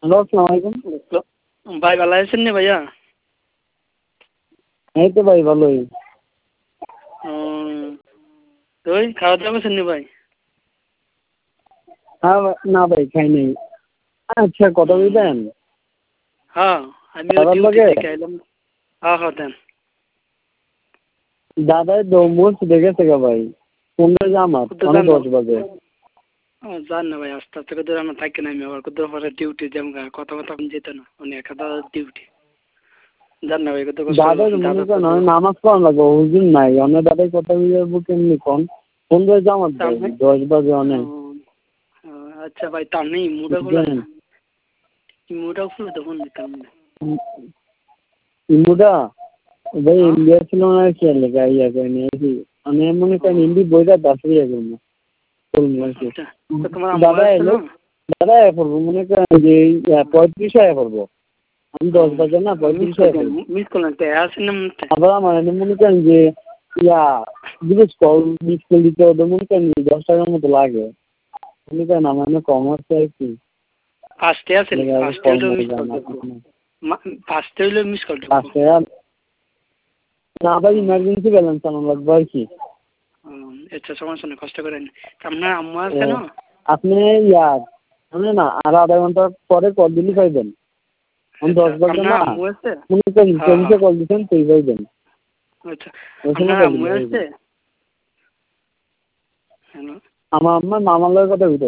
Hello, আসসালামু আলাইকুম। ভাই ভালো আছেন নি ভাইয়া? এই তো ভাই ভালোই। ওই খাওয়া দাওয়া করছেন নি ভাই? হ্যাঁ না ভাই খাই নাই। আচ্ছা কথা বলবেন? হ্যাঁ, আমিও দাদার ডিউটি লগে থেকে আইলাম। হ্যাঁ হ্যাঁ দেন। দাদাই দৌড় দেখেছে গা ভাই। 15 জামাত কোথাও মানে যান না? 10 বাজে। যান না ভাই, আস্তে আস্তে করে আমরা থাকি না, আমি আবার কোথাও পরে ডিউটি যেমন কথা কথা যেত না, অনেক একটা ডিউটি। যান না ভাই, কোথাও কষ্ট দাদাই করবেন, মনে দাদা তো করেন আমি নামাজ পড়ান লাগবো হুজুর নাই অনেক দাদাই কথা বলবো কেমনি কন 15 জামাত ভাই সামনে। 10 বাজে অনেক আচ্ছা ভাই, তার নেই মুডা খোলেন বুঝলেন। না, মুডা খুলে তখন নিতাম না। ইমুদা ভাই হ্যাঁ ইন্ডিয়া ছিল না কি লেখা ইয়া করে নিয়েছি আমি মনে করেন হিন্দি বইটা দাসে ইয়া করবো আচ্ছা, তো তোমার আম্মু দাদা আসছে এলো না? দাদা এ করবো মনে করেন যে 35 আয়া করবো আমি 10 বাজে না 35 আয়া করবো মিস করলেন তো আসেন না মনে। আবার আমার মনে করেন যে ইয়া বিশেষ কল মিস করে দিতে ওদের মনে করেন 10 টাকার মতো লাগে মনে করেন আমার কম হচ্ছে আর কি ফার্স্টে আছেন, ফার্স্টে হইলেও মিস কল দেবো, ফার্স্টে হইলেও মিস কল দেবো। না আবার ইমার্জেন্সি ব্যালেন্স আনার লাগবে আর কি আচ্ছা সমস্যা নেই, কষ্ট করেন। আপনার আম্মু আছে না? আপনি ইয়া মানে না আর আধা ঘন্টা পরে কল দিলে পাইবেন আমি 10 বাজে আপনার না আম্মু আছে? মনে করেন হ্যাঁ হ্যাঁ। কল দিচ্ছেন সেই পাইবেন আচ্ছা, ওই সময় আপনার কল আম্মু দিলে আছে? পাইবেন হ্যালো। আমার আম্মা মামার লগে কথা বলতে